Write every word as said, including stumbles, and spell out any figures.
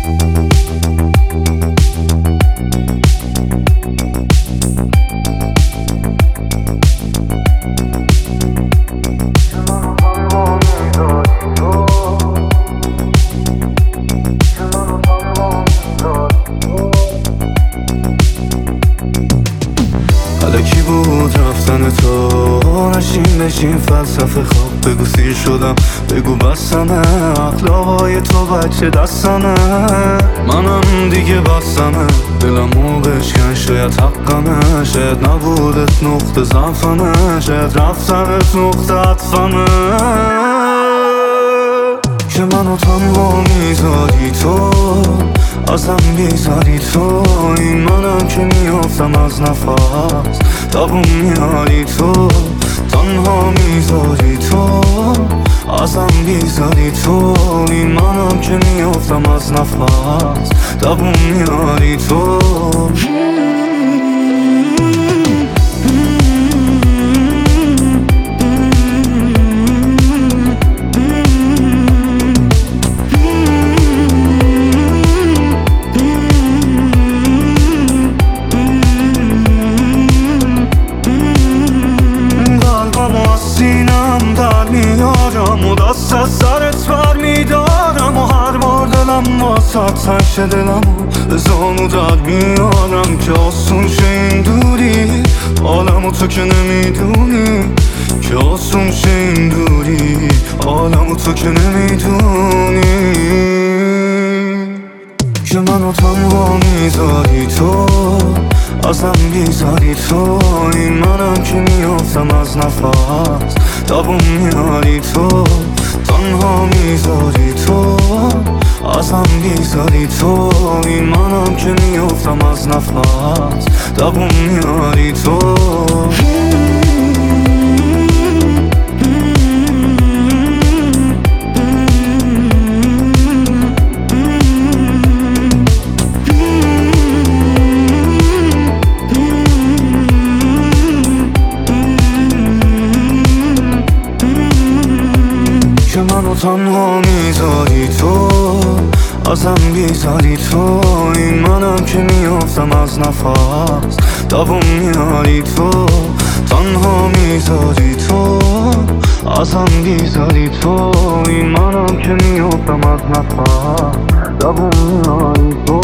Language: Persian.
الکی بود رفتن تو، نشین نشین فلسفه خواب. بگو سیر شدم، بگو بستمه، اخلاقای تو بچه دستمه. منم دیگه بستمه، دلمو بشکن شاید حقمه. شاید نبودت نقطه ضعفمه، شاید رفتنت نقطه عطفمه. که منو تنها میذاری تو، ازم بیزاری تو. این منم که میافتم از نفس، دووم میاری تو. تنها میذاری تو، ازم بیزاری تو. این منم که میافتم از نفس، دووم میاری تو. و دست از سرت بر میدارم و هر بار دلم واسه تنگ شه دلمو به زانو در میارم. که آسون شه این دوری، عالمو تو که نمیدونی. که آسون شه این دوری، عالمو تو که نمیدونی. که منو تنها میذاری تو، ازم بیزاری تو. این منم که میافتم از نفس، دووم میاری تو. تنها میذاری تو، ازم بیزاری تو. این منم که میافتم از نفس، دووم میاری تو. که منو تنها میذاری تو، ازم بیزاری تو. این منم که میافتم از نفس، دووم میاری تو. تنها میذاری تو، ازم بیزاری تو. این منم که میافتم از نفس، دووم میاری تو.